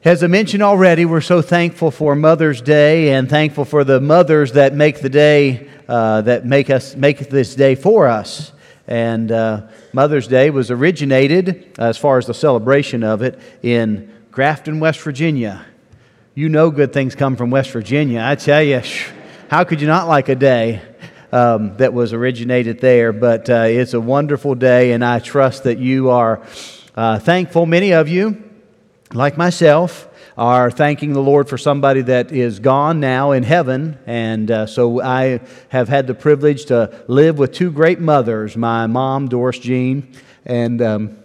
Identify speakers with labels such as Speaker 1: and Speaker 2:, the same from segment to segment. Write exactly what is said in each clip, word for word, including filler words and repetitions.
Speaker 1: As I mentioned already, we're so thankful for Mother's Day and thankful for the mothers that make the day, uh, that make us make this day for us. And uh, Mother's Day was originated, uh, as far as the celebration of it, in Grafton, West Virginia. You know good things come from West Virginia. I tell you, how could you not like a day um, that was originated there? But uh, it's a wonderful day, and I trust that you are uh, thankful. Many of you, like myself, are thanking the Lord for somebody that is gone now in heaven. And uh, so I have had the privilege to live with two great mothers, my mom, Doris Jean, and um,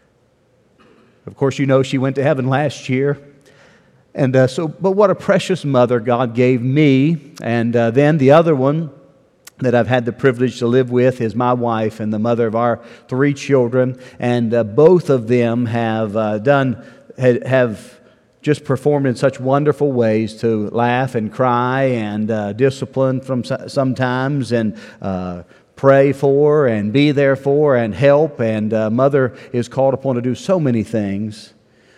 Speaker 1: of course you know she went to heaven last year. And uh, so, but what a precious mother God gave me. And uh, then the other one that I've had the privilege to live with is my wife and the mother of our three children. And uh, both of them have uh, done have just performed in such wonderful ways to laugh and cry and uh, discipline from sometimes and uh, pray for and be there for and help. And uh, Mother is called upon to do so many things.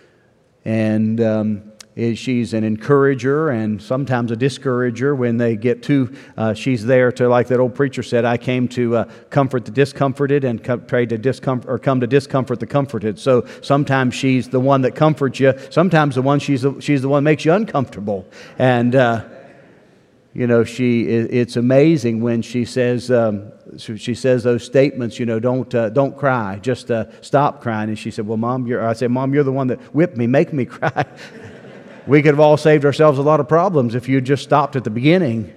Speaker 1: And um, she's an encourager and sometimes a discourager when they get too, uh, she's there to, like that old preacher said, I came to uh, comfort the discomforted and co- try to discomfort, or come to discomfort the comforted. So sometimes she's the one that comforts you. Sometimes the one she's the, she's the one that makes you uncomfortable. And, uh, you know, she, it's amazing when she says, um, she says those statements, you know, don't uh, don't cry, just uh, stop crying. And she said, well, Mom, you're, I said, Mom, you're the one that whipped me, make me cry. We could have all saved ourselves a lot of problems if you just stopped at the beginning.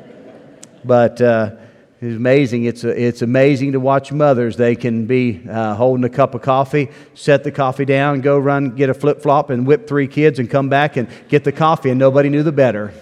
Speaker 1: But uh, it's amazing. It's, it's amazing to watch mothers. They can be uh, holding a cup of coffee, set the coffee down, go run, get a flip-flop, and whip three kids and come back and get the coffee, and nobody knew the better.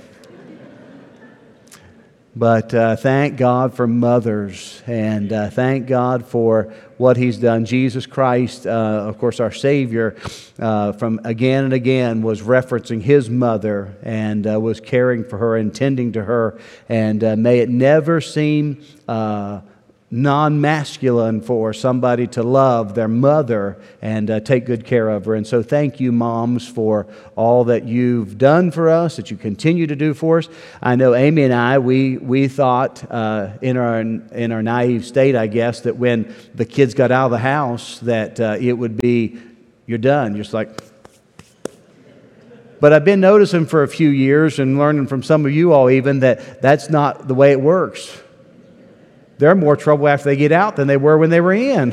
Speaker 1: But uh, thank God for mothers, and uh, thank God for what He's done. Jesus Christ, uh, of course, our Savior, uh, from again and again was referencing His mother and uh, was caring for her and tending to her. And uh, may it never seem uh, non-masculine for somebody to love their mother and uh, take good care of her. And so thank you, moms, for all that you've done for us, that you continue to do for us. I know Amy and I, we we thought uh, in our in our naive state, I guess, that when the kids got out of the house that uh, it would be, you're done. You're just like... But I've been noticing for a few years and learning from some of you all even that that's not the way it works. They're more trouble after they get out than they were when they were in.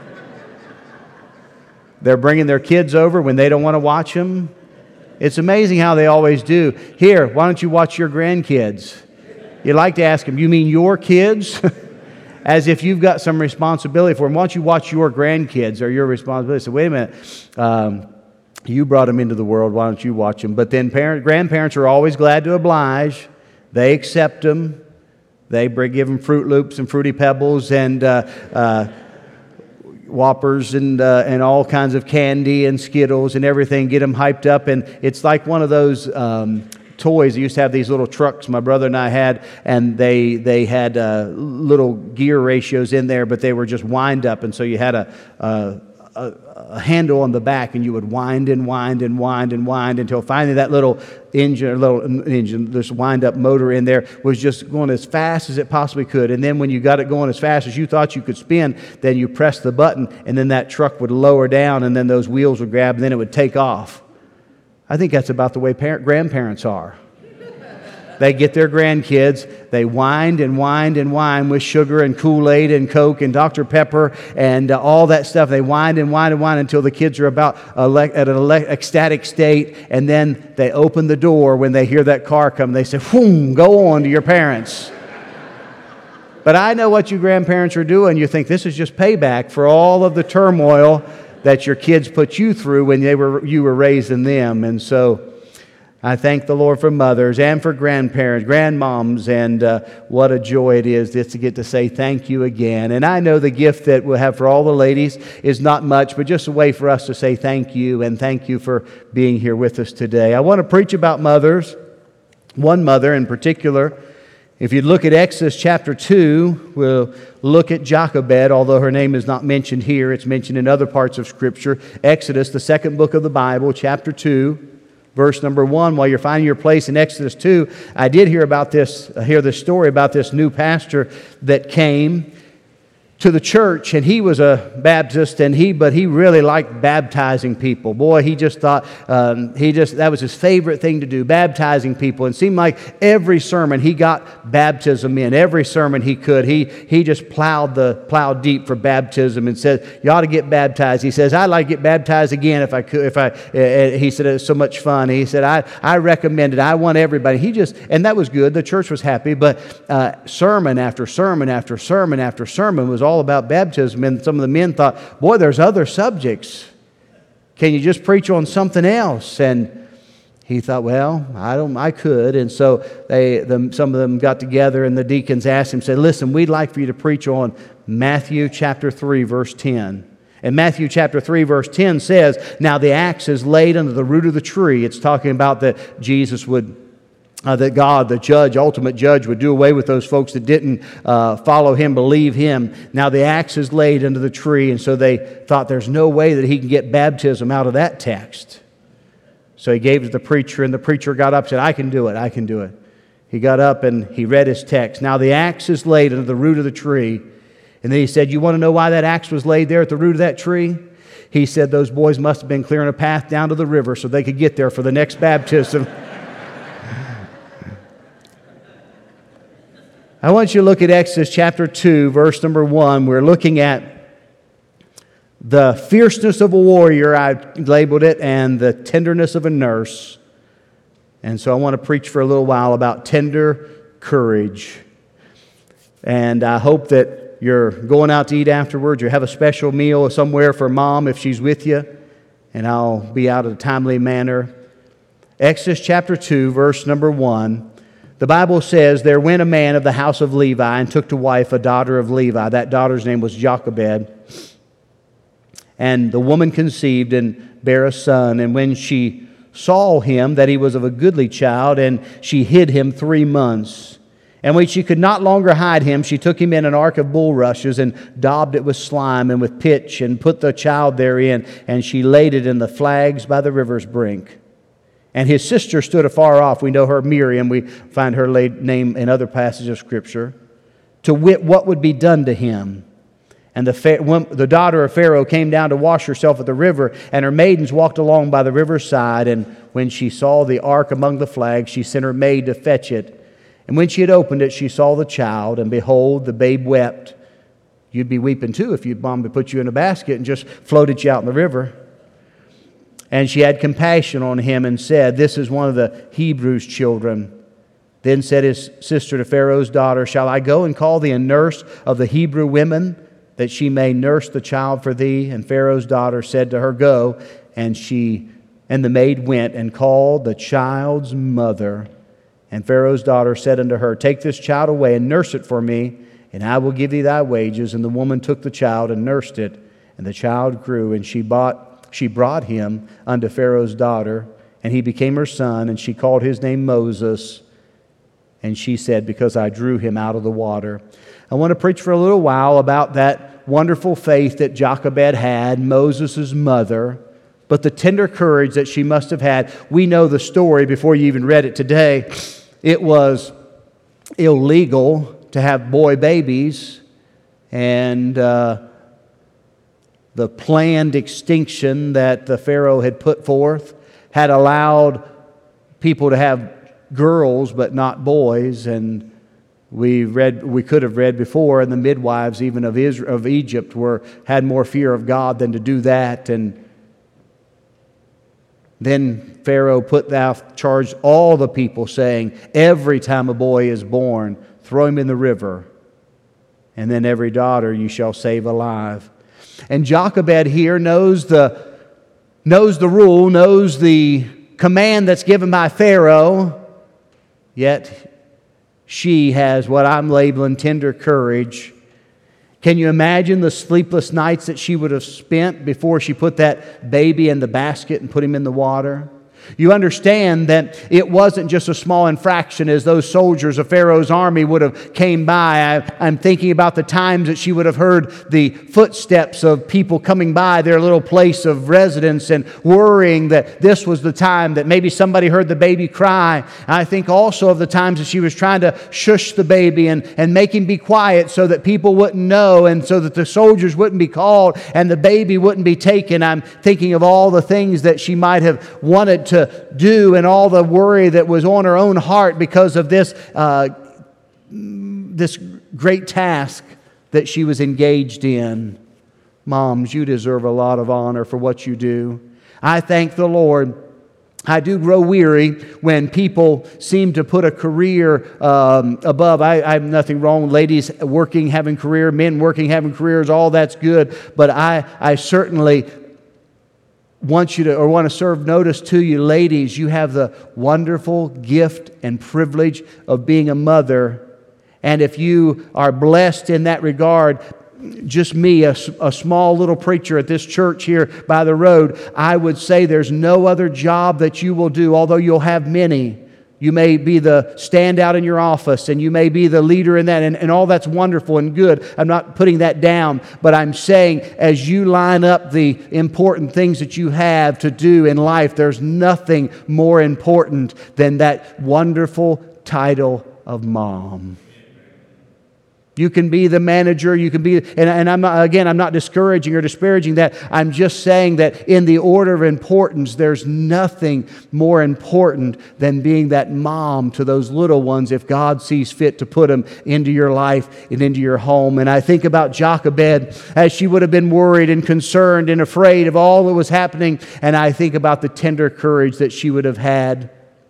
Speaker 1: They're bringing their kids over when they don't want to watch them. It's amazing how they always do. Here, why don't you watch your grandkids? You like to ask them, you mean your kids? As if you've got some responsibility for them. Why don't you watch your grandkids or your responsibility? So wait a minute. Um, you brought them into the world. Why don't you watch them? But then parent, grandparents are always glad to oblige. They accept them. They give them Fruit Loops and Fruity Pebbles and uh, uh, Whoppers and uh, and all kinds of candy and Skittles and everything. Get them hyped up, and it's like one of those um, toys. They used to have these little trucks my brother and I had, and they they had uh, little gear ratios in there, but they were just wind up, and so you had a, a A, a handle on the back, and you would wind and wind and wind and wind until finally that little engine, little engine, this wind-up motor in there was just going as fast as it possibly could. And then when you got it going as fast as you thought you could spin, then you press the button, and then that truck would lower down, and then those wheels would grab, and then it would take off. I think that's about the way parent, grandparents are. They get their grandkids, they wind and wind and wind with sugar and Kool-Aid and Coke and Doctor Pepper and uh, all that stuff. They wind and wind and wind until the kids are about ele- at an ele- ecstatic state, and then they open the door when they hear that car come. They say, whoom, go on to your parents. But I know what you grandparents are doing. You think this is just payback for all of the turmoil that your kids put you through when they were you were raising them. And so I thank the Lord for mothers and for grandparents, grandmoms, and uh, what a joy it is just to get to say thank you again. And I know the gift that we'll have for all the ladies is not much, but just a way for us to say thank you and thank you for being here with us today. I want to preach about mothers, one mother in particular. If you look at Exodus chapter two, we'll look at Jochebed, although her name is not mentioned here. It's mentioned in other parts of Scripture. Exodus, the second book of the Bible, chapter two. verse number one. While you're finding your place in Exodus two, I did hear about this, hear this story about this new pastor that came to the church, and he was a Baptist, and he but he really liked baptizing people. Boy, he just thought um, he just that was his favorite thing to do, baptizing people. And it seemed like every sermon he got baptism in. Every sermon he could, he he just plowed the plowed deep for baptism and said, "You ought to get baptized." He says, "I'd like to get baptized again if I could." If I, uh, he said, "It was so much fun." He said, "I I recommend it. I want everybody." He just and that was good. The church was happy, but uh, sermon after sermon after sermon after sermon was all about baptism, and some of the men thought, boy, there's other subjects. Can you just preach on something else? And he thought, well, I don't, I could. And so they, the, some of them got together, and the deacons asked him, said, listen, we'd like for you to preach on Matthew chapter three, verse ten. And Matthew chapter three, verse ten says, now the axe is laid under the root of the tree. It's talking about that Jesus would Uh, that God, the judge, ultimate judge, would do away with those folks that didn't uh, follow Him, believe Him. Now the axe is laid under the tree, and so they thought there's no way that he can get baptism out of that text. So he gave it to the preacher, and the preacher got up and said, I can do it, I can do it. He got up and he read his text. Now the axe is laid under the root of the tree. And then he said, you want to know why that axe was laid there at the root of that tree? He said those boys must have been clearing a path down to the river so they could get there for the next baptism. I want you to look at Exodus chapter two, verse number one. We're looking at the fierceness of a warrior, I labeled it, and the tenderness of a nurse. And so I want to preach for a little while about tender courage. And I hope that you're going out to eat afterwards, or have a special meal somewhere for Mom if she's with you. And I'll be out in a timely manner. Exodus chapter two, verse number one. The Bible says, there went a man of the house of Levi and took to wife a daughter of Levi. That daughter's name was Jochebed. And the woman conceived and bare a son. And when she saw him, that he was of a goodly child, and she hid him three months. And when she could not longer hide him, she took him in an ark of bulrushes and daubed it with slime and with pitch and put the child therein. And she laid it in the flags by the river's brink. And his sister stood afar off. We know her Miriam. We find her name in other passages of Scripture. To wit, what would be done to him. And the, the daughter of Pharaoh came down to wash herself at the river, and her maidens walked along by the river's side. And when she saw the ark among the flags, she sent her maid to fetch it. And when she had opened it, she saw the child, and behold, the babe wept. You'd be weeping too if your mom had put you in a basket and just floated you out in the river. And she had compassion on him and said, this is one of the Hebrews' children. Then said his sister to Pharaoh's daughter, shall I go and call thee a nurse of the Hebrew women, that she may nurse the child for thee? And Pharaoh's daughter said to her, go. And she and the maid went and called the child's mother. And Pharaoh's daughter said unto her, take this child away and nurse it for me, and I will give thee thy wages. And the woman took the child and nursed it, and the child grew, and she bought She brought him unto Pharaoh's daughter, and he became her son, and she called his name Moses. And she said, because I drew him out of the water. I want to preach for a little while about that wonderful faith that Jochebed had, Moses' mother, but the tender courage that she must have had. We know the story before you even read it today. It was illegal to have boy babies, and uh, the planned extinction that the Pharaoh had put forth had allowed people to have girls but not boys. And we read, we could have read before, and the midwives even of Israel, of Egypt were had more fear of God than to do that. And then Pharaoh put that charged all the people, saying, every time a boy is born, throw him in the river, and then every daughter you shall save alive. And Jochebed here knows the, knows the rule, knows the command that's given by Pharaoh, yet she has what I'm labeling tender courage. Can you imagine the sleepless nights that she would have spent before she put that baby in the basket and put him in the water? You understand that it wasn't just a small infraction as those soldiers of Pharaoh's army would have came by. I, I'm thinking about the times that she would have heard the footsteps of people coming by their little place of residence and worrying that this was the time that maybe somebody heard the baby cry. I think also of the times that she was trying to shush the baby and, and make him be quiet so that people wouldn't know and so that the soldiers wouldn't be called and the baby wouldn't be taken. I'm thinking of all the things that she might have wanted to do and all the worry that was on her own heart because of this, uh, this great task that she was engaged in. Moms, you deserve a lot of honor for what you do. I thank the Lord. I do grow weary when people seem to put a career um, above. I, I have nothing wrong with ladies working, having career, men working, having careers, all that's good. But I, I certainly want you to, or want to serve notice to you, ladies. You have the wonderful gift and privilege of being a mother. And if you are blessed in that regard, just me, a, a small little preacher at this church here by the road, I would say there's no other job that you will do, although you'll have many. You may be the standout in your office, and you may be the leader in that, and, and all that's wonderful and good. I'm not putting that down, but I'm saying as you line up the important things that you have to do in life, there's nothing more important than that wonderful title of mom. You can be the manager, you can be, and, and I'm not, again, I'm not discouraging or disparaging that. I'm just saying that in the order of importance, there's nothing more important than being that mom to those little ones if God sees fit to put them into your life and into your home. And I think about Jochebed as she would have been worried and concerned and afraid of all that was happening. And I think about the tender courage that she would have had.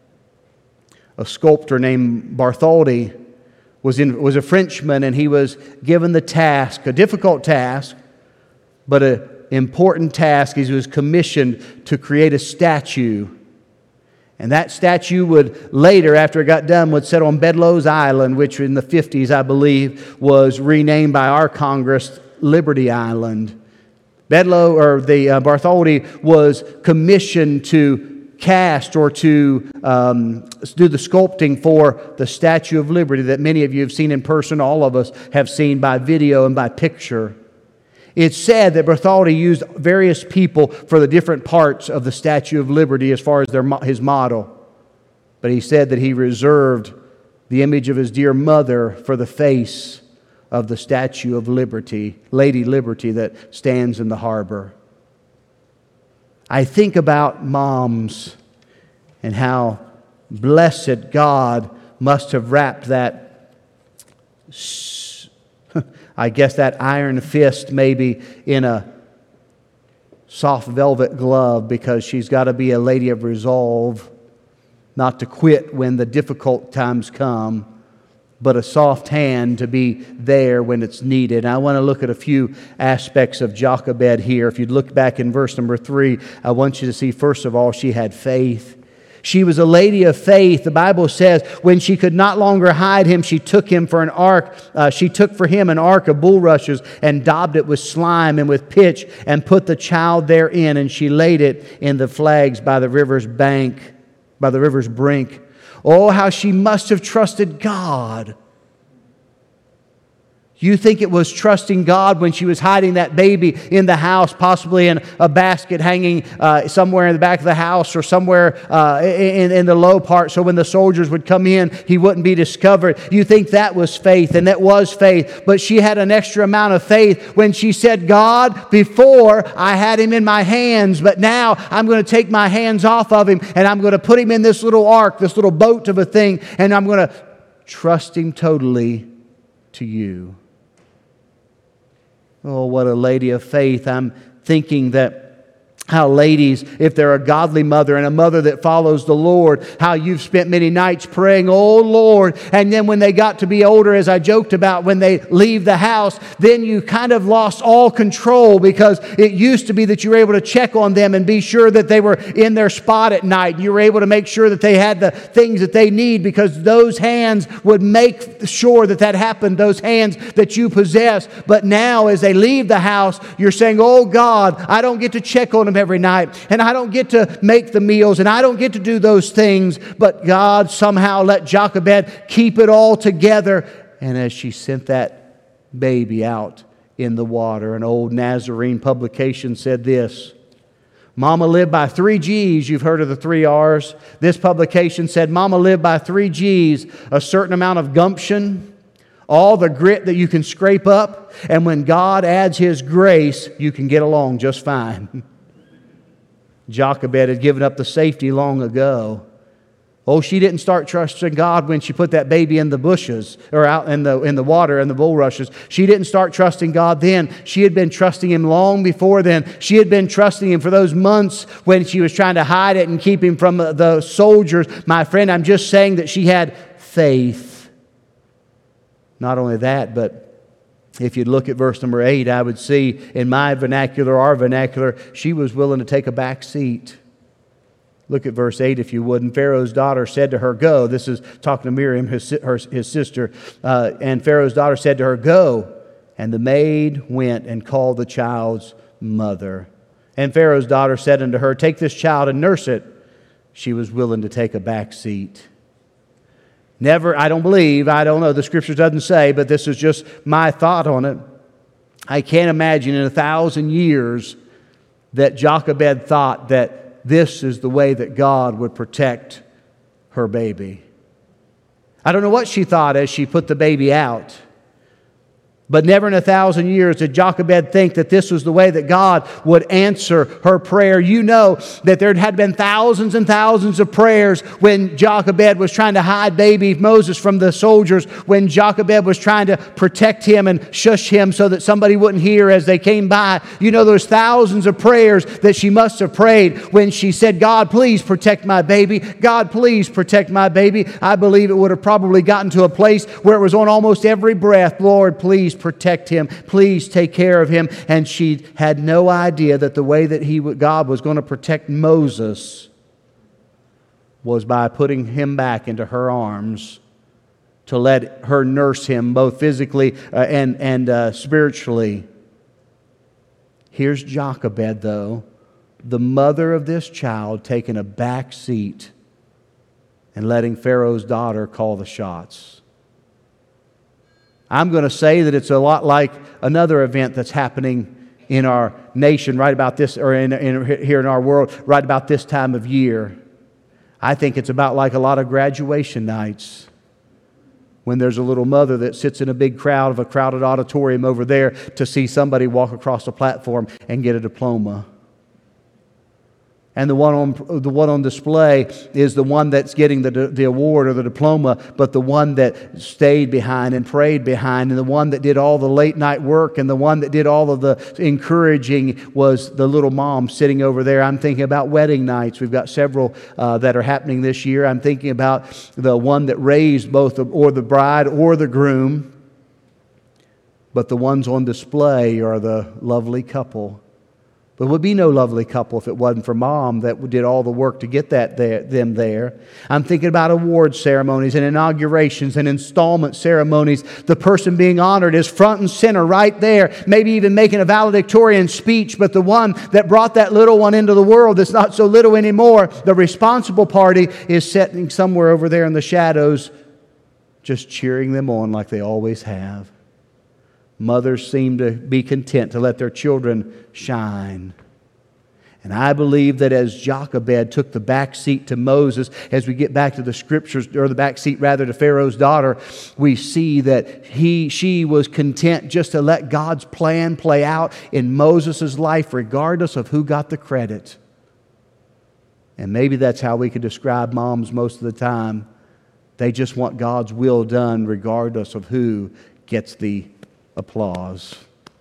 Speaker 1: A sculptor named Bartholdi was in, was a Frenchman, and he was given the task, a difficult task, but an important task. He was commissioned to create a statue. And that statue would later, after it got done, would set on Bedloe's Island, which in the fifties, I believe, was renamed by our Congress Liberty Island. Bedloe, or the uh, Bartholdi, was commissioned to cast or to um, do the sculpting for the Statue of Liberty that many of you have seen in person, all of us have seen by video and by picture. It's said that Bartholdi used various people for the different parts of the Statue of Liberty as far as their, his model. But he said that he reserved the image of his dear mother for the face of the Statue of Liberty, Lady Liberty, that stands in the harbor. I think about moms and how blessed God must have wrapped that, I guess that iron fist maybe in a soft velvet glove, because she's got to be a lady of resolve, not to quit when the difficult times come, but a soft hand to be there when it's needed. And I want to look at a few aspects of Jochebed here. If you'd look back in verse number three, I want you to see, first of all, she had faith. She was a lady of faith. The Bible says when she could not longer hide him, she took him for an ark. Uh, she took for him an ark of bulrushes and daubed it with slime and with pitch and put the child therein, and she laid it in the flags by the river's bank, by the river's brink. Oh, how she must have trusted God. You think it was trusting God when she was hiding that baby in the house, possibly in a basket hanging uh, somewhere in the back of the house or somewhere uh, in, in the low part, so when the soldiers would come in, he wouldn't be discovered. You think that was faith, and that was faith. But she had an extra amount of faith when she said, God, before I had him in my hands, but now I'm going to take my hands off of him, and I'm going to put him in this little ark, this little boat of a thing, and I'm going to trust him totally to you. Oh, what a lady of faith. I'm thinking that how ladies, if they're a godly mother and a mother that follows the Lord, how you've spent many nights praying, oh Lord, and then when they got to be older, as I joked about, when they leave the house, then you kind of lost all control, because it used to be that you were able to check on them and be sure that they were in their spot at night. You were able to make sure that they had the things that they need, because those hands would make sure that that happened, those hands that you possess. But now as they leave the house, you're saying, oh God, I don't get to check on them them every night, and I don't get to make the meals, and I don't get to do those things, but God somehow let Jochebed keep it all together. And as she sent that baby out in the water, an old Nazarene publication said this: Mama lived by three G's. You've heard of the three R's. This publication said Mama lived by three G's: a certain amount of gumption, all the grit that you can scrape up, and when God adds His grace, you can get along just fine. Jochebed had given up the safety long ago. Oh, she didn't start trusting God when she put that baby in the bushes or out in the in the water in the bulrushes. She didn't start trusting God then. She had been trusting Him long before then. She had been trusting Him for those months when she was trying to hide it and keep Him from the soldiers. My friend, I'm just saying that she had faith. Not only that, but if you look at verse number eight, I would see in my vernacular, our vernacular, she was willing to take a back seat. Look at verse eight, if you would. And Pharaoh's daughter said to her, "Go." This is talking to Miriam, his, her, his sister. Uh, and Pharaoh's daughter said to her, "Go." And the maid went and called the child's mother. And Pharaoh's daughter said unto her, "Take this child and nurse it." She was willing to take a back seat. Never, I don't believe, I don't know, the Scripture doesn't say, but this is just my thought on it. I can't imagine in a thousand years that Jochebed thought that this is the way that God would protect her baby. I don't know what she thought as she put the baby out. But never in a thousand years did Jochebed think that this was the way that God would answer her prayer. You know that there had been thousands and thousands of prayers when Jochebed was trying to hide baby Moses from the soldiers, when Jochebed was trying to protect him and shush him so that somebody wouldn't hear as they came by. You know, there's thousands of prayers that she must have prayed when she said, "God, please protect my baby. God, please protect my baby." I believe it would have probably gotten to a place where it was on almost every breath, "Lord, please protect him. Please take care of him." And she had no idea that the way that he, God was going to protect Moses was by putting him back into her arms to let her nurse him both physically uh, and, and uh, spiritually. Here's Jochebed, though, the mother of this child, taking a back seat and letting Pharaoh's daughter call the shots. I'm going to say that it's a lot like another event that's happening in our nation right about this, or in, in, here in our world, right about this time of year. I think it's about like a lot of graduation nights when there's a little mother that sits in a big crowd of a crowded auditorium over there to see somebody walk across the platform and get a diploma. And the one on the one on display is the one that's getting the, the award or the diploma, but the one that stayed behind and prayed behind, and the one that did all the late night work, and the one that did all of the encouraging was the little mom sitting over there. I'm thinking about wedding nights. We've got several uh, that are happening this year. I'm thinking about the one that raised both the, or the bride or the groom, but the ones on display are the lovely couple. But it would be no lovely couple if it wasn't for Mom that did all the work to get that there, them there. I'm thinking about award ceremonies and inaugurations and installment ceremonies. The person being honored is front and center right there, maybe even making a valedictorian speech. But the one that brought that little one into the world that's not so little anymore, the responsible party, is sitting somewhere over there in the shadows, just cheering them on like they always have. Mothers seem to be content to let their children shine. And I believe that as Jochebed took the back seat to Moses, as we get back to the Scriptures, or the back seat rather to Pharaoh's daughter, we see that he, she was content just to let God's plan play out in Moses' life, regardless of who got the credit. And maybe that's how we could describe moms most of the time. They just want God's will done regardless of who gets the applause.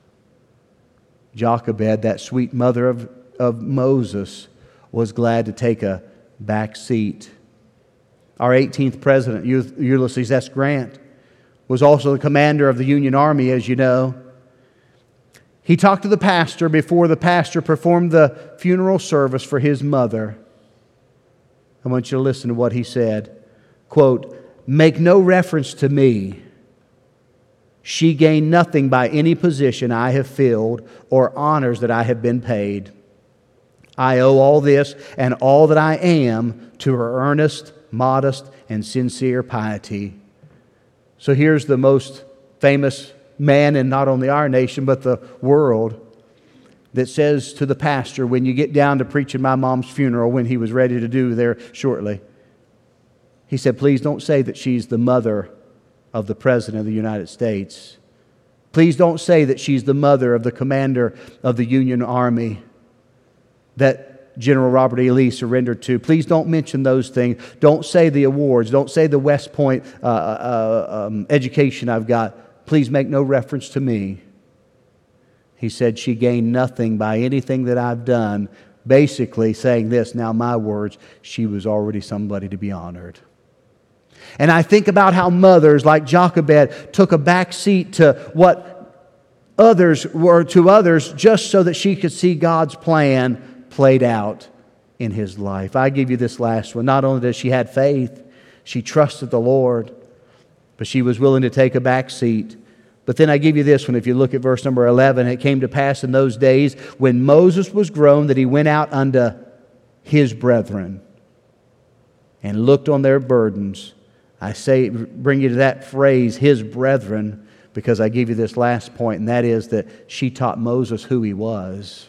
Speaker 1: Jochebed, that sweet mother of, of Moses, was glad to take a back seat. Our eighteenth president, Ulysses S. Grant, was also the commander of the Union Army, as you know. He talked to the pastor before the pastor performed the funeral service for his mother. I want you to listen to what he said. Quote, "Make no reference to me. She gained nothing by any position I have filled or honors that I have been paid. I owe all this and all that I am to her earnest, modest, and sincere piety. So here's the most famous man in not only our nation but the world that says to the pastor when you get down to preaching my mom's funeral, when he was ready to do there shortly, he said, please don't say that she's the mother of the President of the United States. Please don't say that she's the mother of the commander of the Union Army that General Robert E. Lee surrendered to. Please don't mention those things. Don't say the awards. Don't say the West Point uh, uh, um, education I've got. Please make no reference to me. He said she gained nothing by anything that I've done. Basically saying this, now my words, she was already somebody to be honored. And I think about how mothers like Jochebed took a back seat to what others were to others just so that she could see God's plan played out in his life. I give you this last one. Not only did she have faith, she trusted the Lord, but she was willing to take a back seat. But then I give you this one. If you look at verse number eleven, it came to pass in those days when Moses was grown that he went out unto his brethren and looked on their burdens. I say, bring you to that phrase, his brethren, because I give you this last point, and that is that she taught Moses who he was.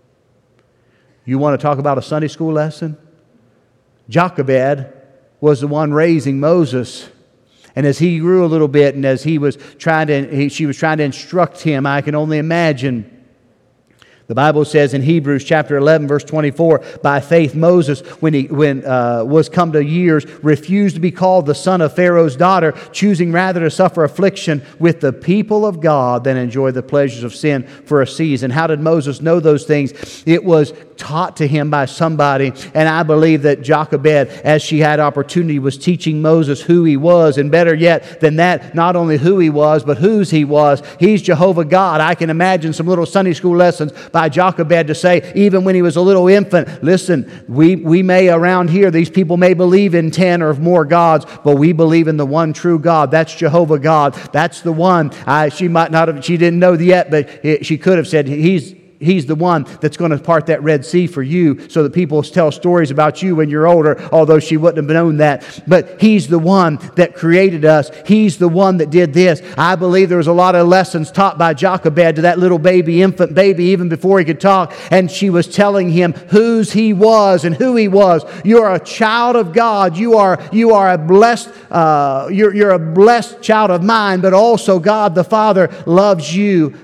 Speaker 1: You want to talk about a Sunday school lesson? Jochebed was the one raising Moses. And as he grew a little bit and as he was trying to, he, she was trying to instruct him, I can only imagine. The Bible says in Hebrews chapter eleven, verse twenty-four, by faith Moses, when he when uh, was come to years, refused to be called the son of Pharaoh's daughter, choosing rather to suffer affliction with the people of God than enjoy the pleasures of sin for a season. How did Moses know those things? It was taught to him by somebody. And I believe that Jochebed, as she had opportunity, was teaching Moses who he was. And better yet than that, not only who he was, but whose he was. He's Jehovah God. I can imagine some little Sunday school lessons by Jochebed to say, even when he was a little infant, listen, we, we may around here, these people may believe in ten or more gods, but we believe in the one true God. That's Jehovah God. That's the one. I, she might not have, she didn't know yet, but it, she could have said, he's He's the one that's going to part that Red Sea for you so that people tell stories about you when you're older, although she wouldn't have known that. But He's the one that created us. He's the one that did this. I believe there was a lot of lessons taught by Jochebed to that little baby, infant baby, even before he could talk. And she was telling him whose he was and who he was. You're a child of God. You are, you are a blessed, uh, you're, you're a blessed child of mine, but also God the Father loves you.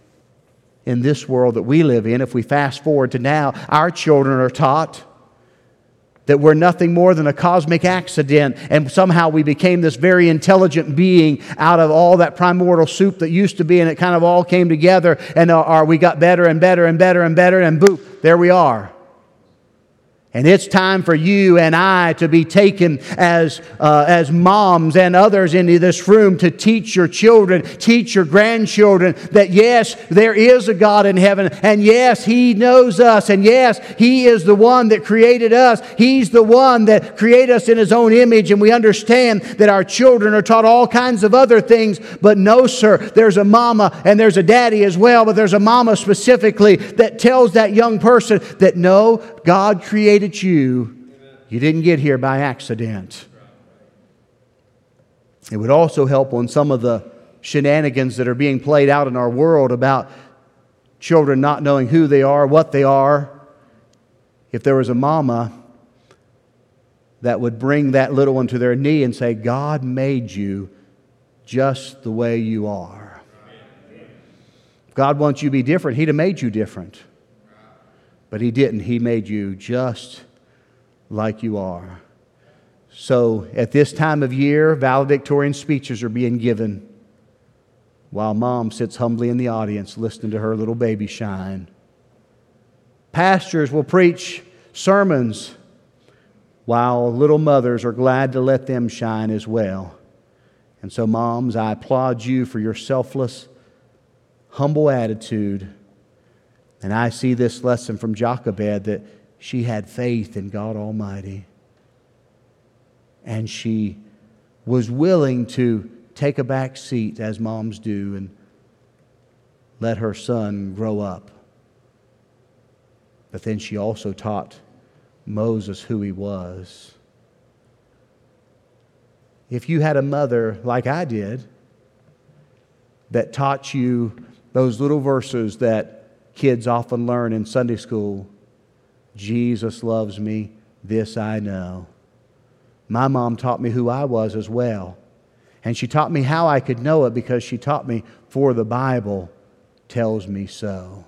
Speaker 1: In this world that we live in, if we fast forward to now, our children are taught that we're nothing more than a cosmic accident, and somehow we became this very intelligent being out of all that primordial soup that used to be, and it kind of all came together, and our, we got better and better and better and better, and boom, there we are. And it's time for you and I to be taken as, uh, as moms and others into this room to teach your children, teach your grandchildren that yes, there is a God in heaven, and yes, He knows us, and yes, He is the one that created us. He's the one that created us in His own image, and we understand that our children are taught all kinds of other things, but no, sir, there's a mama and there's a daddy as well, but there's a mama specifically that tells that young person that no, God created you. You didn't get here by accident. It would also help on some of the shenanigans that are being played out in our world about children not knowing who they are, what they are. If there was a mama that would bring that little one to their knee and say, God made you just the way you are. If God wants you to be different, He'd have made you different. But He didn't. He made you just like you are. So at this time of year, valedictorian speeches are being given while mom sits humbly in the audience listening to her little baby shine. Pastors will preach sermons while little mothers are glad to let them shine as well. And so moms, I applaud you for your selfless, humble attitude. And I see this lesson from Jochebed that she had faith in God Almighty. And she was willing to take a back seat, as moms do, and let her son grow up But then she also taught Moses who he was. If you had a mother like I did that taught you those little verses that kids often learn in Sunday school, Jesus loves me, this I know. My mom taught me who I was as well. And she taught me how I could know it because she taught me, for the Bible tells me so.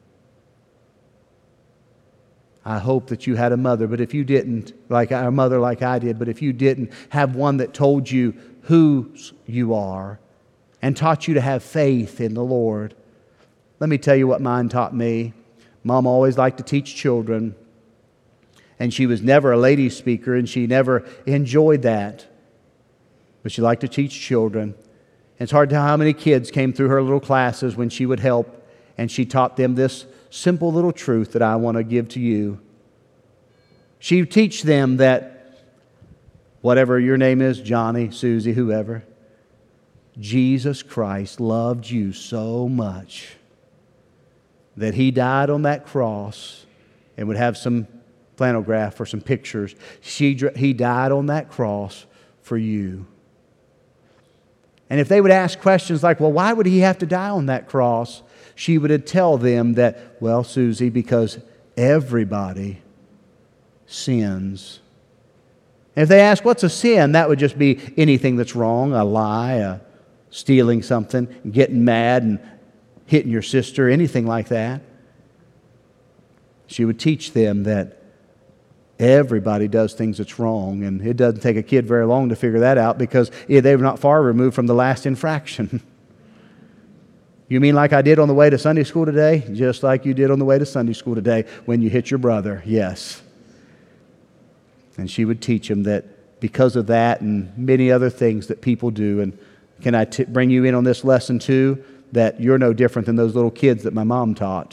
Speaker 1: I hope that you had a mother, but if you didn't, like a mother like I did, but if you didn't have one that told you who you are and taught you to have faith in the Lord, let me tell you what mine taught me. Mom always liked to teach children, and she was never a ladies' speaker, and she never enjoyed that. But she liked to teach children. And it's hard to tell how many kids came through her little classes when she would help, and she taught them this simple little truth that I want to give to you. She would teach them that whatever your name is, Johnny, Susie, whoever, Jesus Christ loved you so much that He died on that cross, and would have some flannel graph or some pictures. She, he died on that cross for you. And if they would ask questions like, well, why would He have to die on that cross? She would tell them that, well, Susie, because everybody sins. And if they ask, what's a sin? That would just be anything that's wrong, a lie, a stealing something, getting mad and hitting your sister, anything like that. She would teach them that everybody does things that's wrong, and it doesn't take a kid very long to figure that out because they were not far removed from the last infraction. You mean like I did on the way to Sunday school today? Just like you did on the way to Sunday school today when you hit your brother, yes. And she would teach them that because of that and many other things that people do, and can I t- bring you in on this lesson too, that you're no different than those little kids that my mom taught.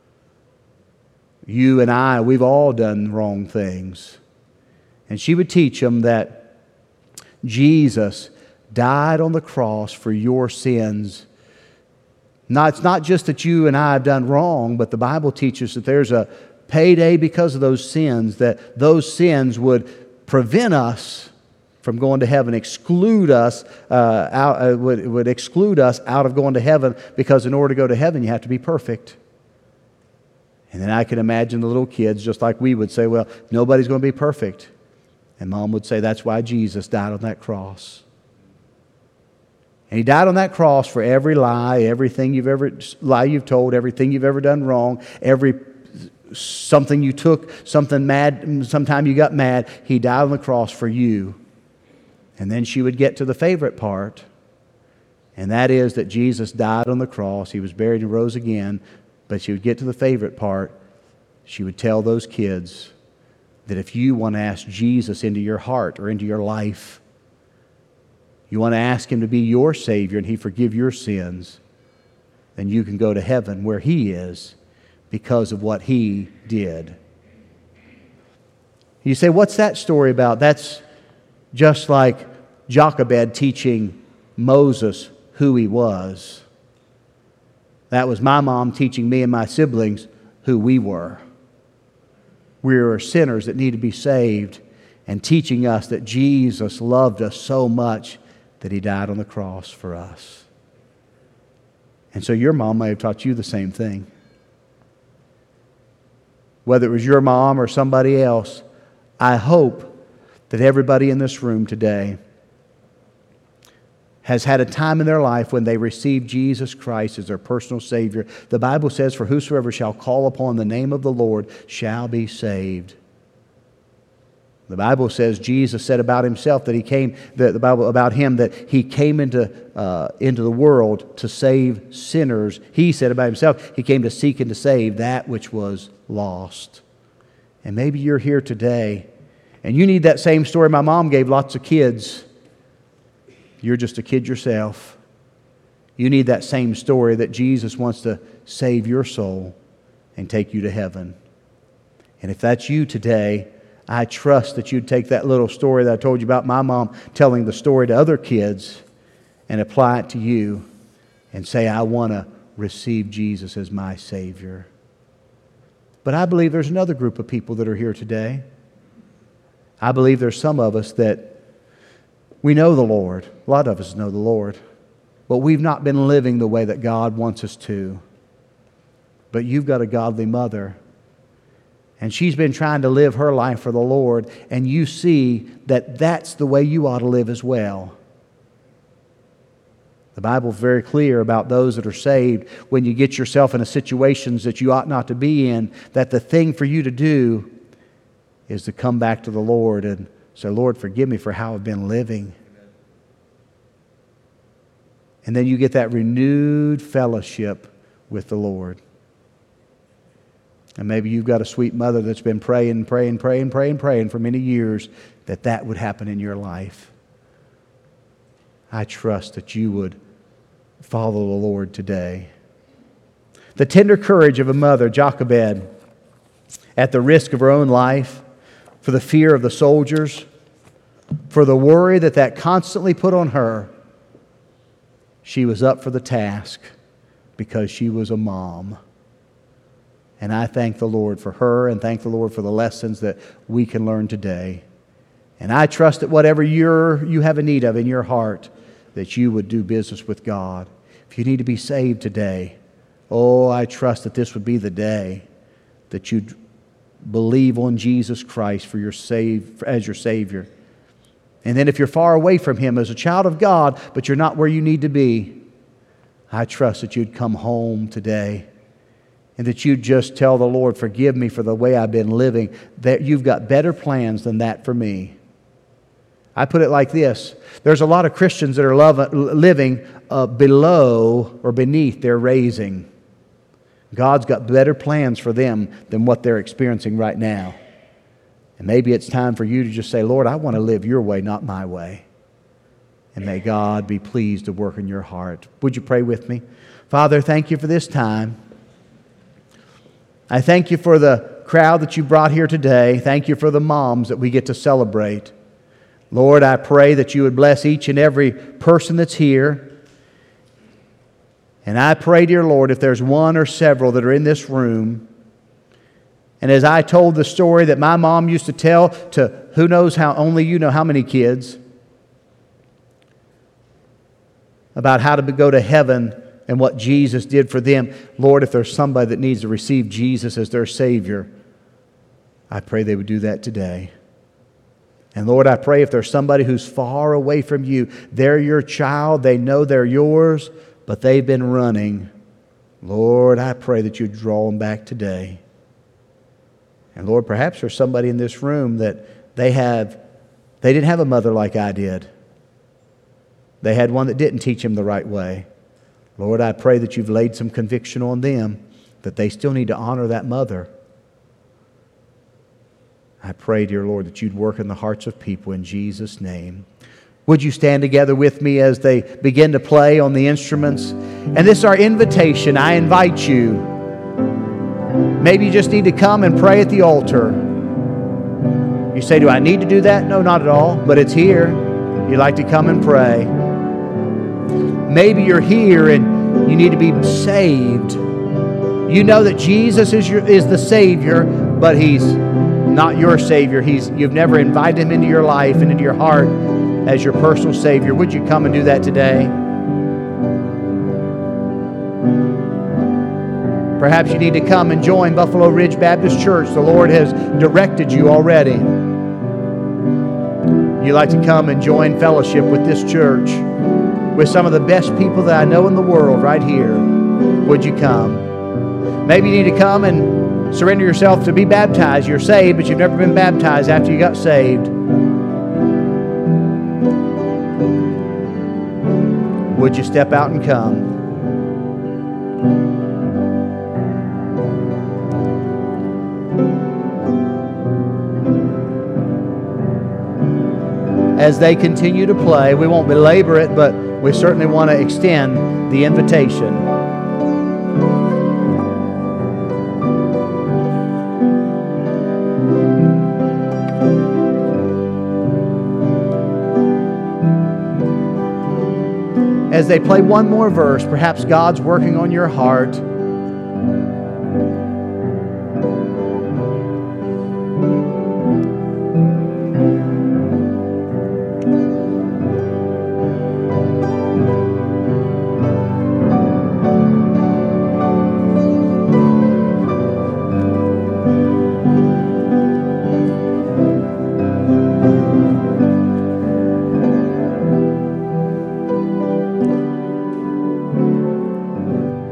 Speaker 1: You and I, we've all done wrong things. And she would teach them that Jesus died on the cross for your sins. Now, it's not just that you and I have done wrong, but the Bible teaches that there's a payday because of those sins, that those sins would prevent us from going to heaven, exclude us, uh, out, uh, would, would exclude us out of going to heaven, because in order to go to heaven, you have to be perfect. And then I can imagine the little kids, just like we would say, well, nobody's going to be perfect. And Mom would say, that's why Jesus died on that cross. And He died on that cross for every lie, everything you've ever, lie you've told, everything you've ever done wrong, every something you took, something mad, sometime you got mad. He died on the cross for you. And then she would get to the favorite part, and that is that Jesus died on the cross. He was buried and rose again. But she would get to the favorite part. She would tell those kids that if you want to ask Jesus into your heart or into your life, you want to ask Him to be your Savior and He forgive your sins, then you can go to heaven where He is because of what He did. You say, what's that story about? That's just like Jochebed teaching Moses who he was. That was my mom teaching me and my siblings who we were. We were sinners that need to be saved, and teaching us that Jesus loved us so much that He died on the cross for us. And so your mom may have taught you the same thing. Whether it was your mom or somebody else, I hope that everybody in this room today has had a time in their life when they received Jesus Christ as their personal Savior. The Bible says, for whosoever shall call upon the name of the Lord shall be saved. The Bible says Jesus said about Himself that He came, the, the Bible about Him, that He came into, uh, into the world to save sinners. He said about Himself, He came to seek and to save that which was lost. And maybe you're here today and you need that same story my mom gave lots of kids. You're just a kid yourself. You need that same story that Jesus wants to save your soul and take you to heaven. And if that's you today, I trust that you'd take that little story that I told you about my mom telling the story to other kids and apply it to you and say, I want to receive Jesus as my Savior. But I believe there's another group of people that are here today. I believe there's some of us that we know the Lord. A lot of us know the Lord. But we've not been living the way that God wants us to. But you've got a godly mother. And she's been trying to live her life for the Lord. And you see that that's the way you ought to live as well. The Bible's very clear about those that are saved when you get yourself into situations that you ought not to be in, that the thing for you to do is to come back to the Lord and say, Lord, forgive me for how I've been living. And then you get that renewed fellowship with the Lord. And maybe you've got a sweet mother that's been praying, praying, praying, praying, praying for many years that that would happen in your life. I trust that you would follow the Lord today. The tender courage of a mother, Jochebed, at the risk of her own life, for the fear of the soldiers, for the worry that that constantly put on her, she was up for the task because she was a mom. And I thank the Lord for her and thank the Lord for the lessons that we can learn today. And I trust that whatever you're, you have a need of in your heart, that you would do business with God. If you need to be saved today, oh, I trust that this would be the day that you'd believe on Jesus Christ for your save, as your Savior. And then if you're far away from Him as a child of God, but you're not where you need to be, I trust that you'd come home today and that you'd just tell the Lord, forgive me for the way I've been living, that you've got better plans than that for me. I put it like this. There's a lot of Christians that are love, living uh, below or beneath their raising. God's got better plans for them than what they're experiencing right now. And maybe it's time for you to just say, Lord, I want to live your way, not my way. And may God be pleased to work in your heart. Would you pray with me? Father, thank you for this time. I thank you for the crowd that you brought here today. Thank you for the moms that we get to celebrate. Lord, I pray that you would bless each and every person that's here. And I pray, dear Lord, if there's one or several that are in this room, and as I told the story that my mom used to tell to who knows how, only you know how many kids, about how to go to heaven and what Jesus did for them. Lord, if there's somebody that needs to receive Jesus as their Savior, I pray they would do that today. And Lord, I pray if there's somebody who's far away from you, they're your child, they know they're yours, but they've been running. Lord, I pray that you draw them back today. And Lord, perhaps there's somebody in this room that they have, they didn't have a mother like I did. They had one that didn't teach them the right way. Lord, I pray that you've laid some conviction on them that they still need to honor that mother. I pray, dear Lord, that you'd work in the hearts of people in Jesus' name. Would you stand together with me as they begin to play on the instruments? And this is our invitation. I invite you. Maybe you just need to come and pray at the altar. You say, do I need to do that? No, not at all, but it's here. You'd like to come and pray. Maybe you're here and you need to be saved. You know that Jesus is your, is the Savior, but He's not your Savior. He's, you've never invited Him into your life and into your heart as your personal Savior. Would you come and do that today? Perhaps you need to come and join Buffalo Ridge Baptist Church. The Lord has directed you already. You'd like to come and join fellowship with this church, with some of the best people that I know in the world right here. Would you come? Maybe you need to come and surrender yourself to be baptized. You're saved, but you've never been baptized after you got saved. Would you step out and come? As they continue to play, we won't belabor it, but we certainly want to extend the invitation. As they play one more verse, perhaps God's working on your heart.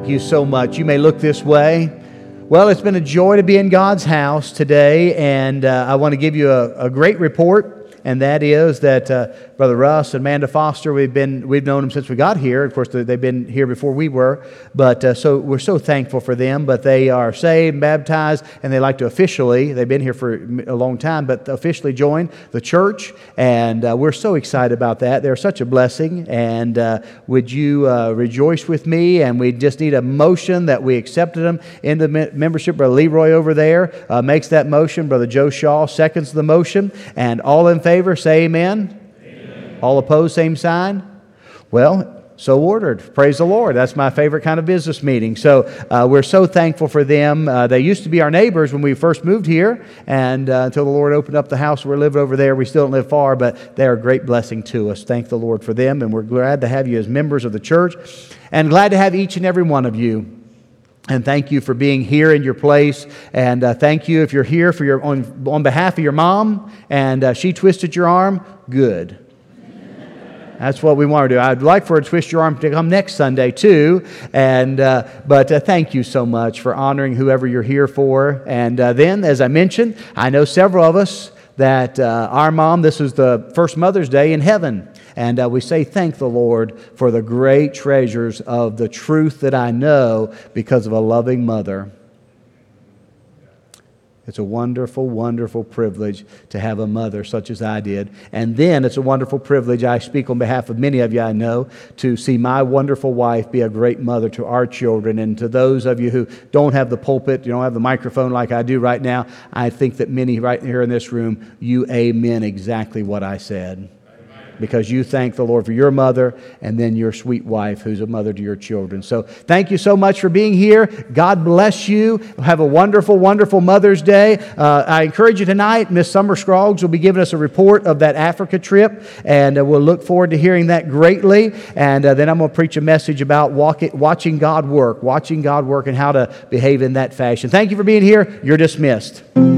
Speaker 1: thank you so much. You may look this way. Well, it's been a joy to be in God's house today, and uh, I want to give you a, a great report. And that is that uh, Brother Russ and Amanda Foster, we've been we've known them since we got here. Of course, they've been here before we were, but uh, so we're so thankful for them. But they are saved, baptized, and they like to officially. They've been here for a long time, but officially join the church, and uh, we're so excited about that. They're such a blessing. And uh, would you uh, rejoice with me? And we just need a motion that we accepted them into membership. Brother Leroy over there uh, makes that motion. Brother Joe Shaw seconds the motion, and all in favor. Say amen. Amen. All opposed, same sign. Well, so ordered. Praise the Lord. That's my favorite kind of business meeting. So uh, we're so thankful for them. Uh, they used to be our neighbors when we first moved here, and uh, until the Lord opened up the house, we're living over there. We still don't live far, but they are a great blessing to us. Thank the Lord for them, and we're glad to have you as members of the church, and glad to have each and every one of you. And thank you for being here in your place. And uh, thank you if you're here for your on, on behalf of your mom and uh, she twisted your arm. Good. That's what we want to do. I'd like for her to twist your arm to come next Sunday too. And uh, but uh, thank you so much for honoring whoever you're here for. And uh, then, as I mentioned, I know several of us that uh, our mom, this is the first Mother's Day in heaven. And uh, we say thank the Lord for the great treasures of the truth that I know because of a loving mother. It's a wonderful, wonderful privilege to have a mother such as I did. And then it's a wonderful privilege, I speak on behalf of many of you I know, to see my wonderful wife be a great mother to our children. And to those of you who don't have the pulpit, you don't have the microphone like I do right now, I think that many right here in this room, you amen exactly what I said. Because you thank the Lord for your mother and then your sweet wife who's a mother to your children. So thank you so much for being here. God bless you. Have a wonderful, wonderful Mother's Day. Uh, I encourage you tonight, Miss Summer Scroggs will be giving us a report of that Africa trip, and uh, we'll look forward to hearing that greatly. And uh, then I'm going to preach a message about walk it, watching God work, watching God work and how to behave in that fashion. Thank you for being here. You're dismissed.